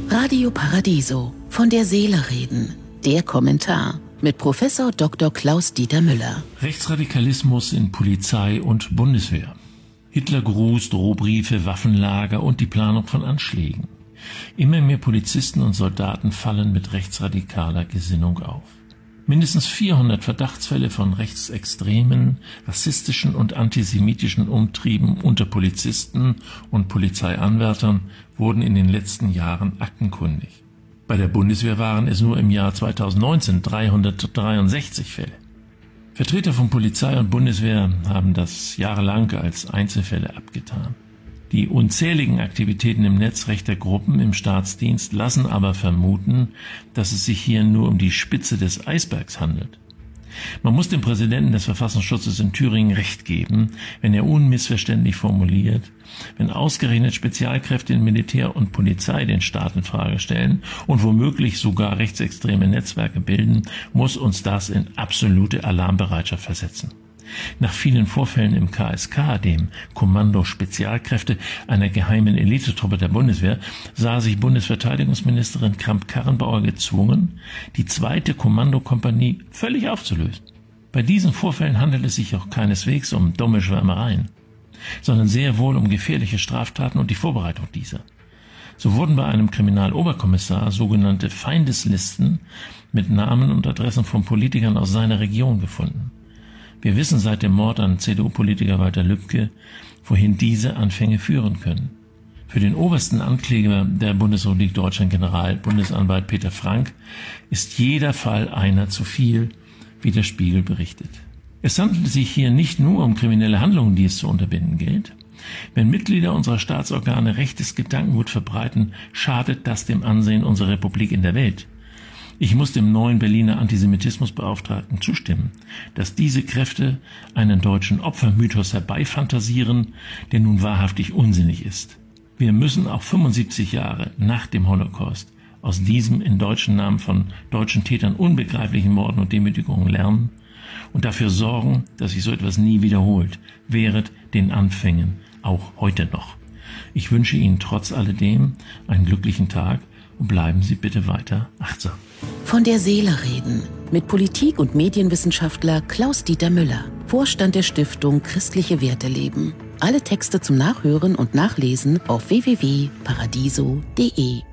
Radio Paradiso, von der Seele reden. Der Kommentar mit Professor Dr. Klaus-Dieter Müller. Rechtsradikalismus in Polizei und Bundeswehr. Hitlergruß, Drohbriefe, Waffenlager und die Planung von Anschlägen. Immer mehr Polizisten und Soldaten fallen mit rechtsradikaler Gesinnung auf. Mindestens 400 Verdachtsfälle von rechtsextremen, rassistischen und antisemitischen Umtrieben unter Polizisten und Polizeianwärtern wurden in den letzten Jahren aktenkundig. Bei der Bundeswehr waren es nur im Jahr 2019 363 Fälle. Vertreter von Polizei und Bundeswehr haben das jahrelang als Einzelfälle abgetan. Die unzähligen Aktivitäten im Netz rechter Gruppen im Staatsdienst lassen aber vermuten, dass es sich hier nur um die Spitze des Eisbergs handelt. Man muss dem Präsidenten des Verfassungsschutzes in Thüringen recht geben, wenn er unmissverständlich formuliert, wenn ausgerechnet Spezialkräfte in Militär und Polizei den Staat in Frage stellen und womöglich sogar rechtsextreme Netzwerke bilden, muss uns das in absolute Alarmbereitschaft versetzen. Nach vielen Vorfällen im KSK, dem Kommando Spezialkräfte, einer geheimen Elitetruppe der Bundeswehr, sah sich Bundesverteidigungsministerin Kramp-Karrenbauer gezwungen, die 2. Kommandokompanie völlig aufzulösen. Bei diesen Vorfällen handelt es sich auch keineswegs um dumme Schwärmereien, sondern sehr wohl um gefährliche Straftaten und die Vorbereitung dieser. So wurden bei einem Kriminaloberkommissar sogenannte Feindeslisten mit Namen und Adressen von Politikern aus seiner Region gefunden. Wir wissen seit dem Mord an CDU-Politiker Walter Lübcke, wohin diese Anfänge führen können. Für den obersten Ankläger der Bundesrepublik Deutschland, Generalbundesanwalt Peter Frank, ist jeder Fall einer zu viel, wie der Spiegel berichtet. Es handelt sich hier nicht nur um kriminelle Handlungen, die es zu unterbinden gilt. Wenn Mitglieder unserer Staatsorgane rechtes Gedankengut verbreiten, schadet das dem Ansehen unserer Republik in der Welt. Ich muss dem neuen Berliner Antisemitismusbeauftragten zustimmen, dass diese Kräfte einen deutschen Opfermythos herbeifantasieren, der nun wahrhaftig unsinnig ist. Wir müssen auch 75 Jahre nach dem Holocaust aus diesem in deutschen Namen von deutschen Tätern unbegreiflichen Morden und Demütigungen lernen und dafür sorgen, dass sich so etwas nie wiederholt, während den Anfängen, auch heute noch. Ich wünsche Ihnen trotz alledem einen glücklichen Tag und bleiben Sie bitte weiter achtsam. Von der Seele reden mit Politik- und Medienwissenschaftler Klaus-Dieter Müller, Vorstand der Stiftung Christliche Werte leben. Alle Texte zum Nachhören und Nachlesen auf www.paradiso.de.